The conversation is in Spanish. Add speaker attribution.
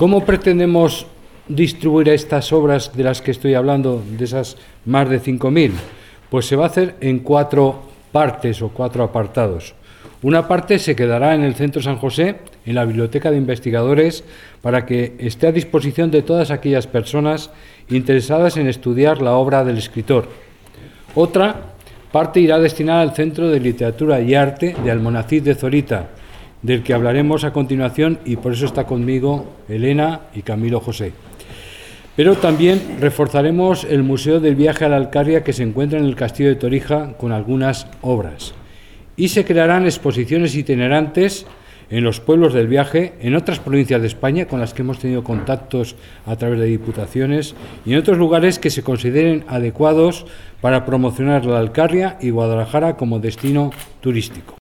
Speaker 1: ¿Cómo pretendemos distribuir estas obras de las que estoy hablando, de esas más de 5.000? Pues se va a hacer en 4 partes o 4 apartados. Una parte se quedará en el Centro San José, en la Biblioteca de Investigadores, para que esté a disposición de todas aquellas personas interesadas en estudiar la obra del escritor. Otra parte irá destinada al Centro de Literatura y Arte de Almonacid de Zorita, del que hablaremos a continuación, y por eso está conmigo Elena y Camilo José. Pero también reforzaremos el Museo del Viaje a la Alcarria, que se encuentra en el Castillo de Torija, con algunas obras. Y se crearán exposiciones itinerantes en los pueblos del viaje, en otras provincias de España con las que hemos tenido contactos a través de diputaciones, y en otros lugares que se consideren adecuados para promocionar la Alcarria y Guadalajara como destino turístico.